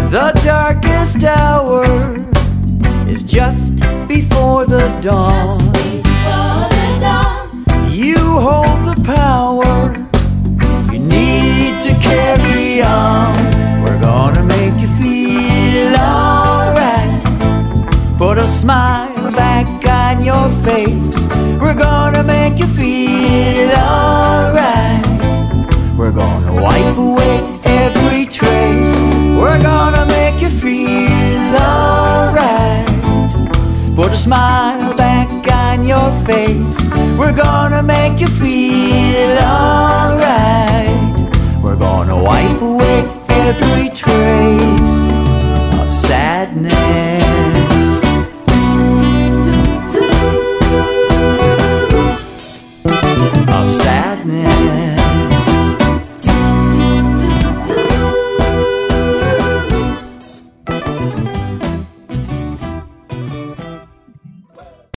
The darkest hour is just before the dawn. You hold the power you need to carry on. We're gonna make you feel alright. Put a smile back on your face. We're gonna make you feel alright. We're gonna wipe away every trace. We're gonna make you feel alright. Put a smile back on your face. We're gonna make you feel alright. We're gonna wipe away every trace of sadness.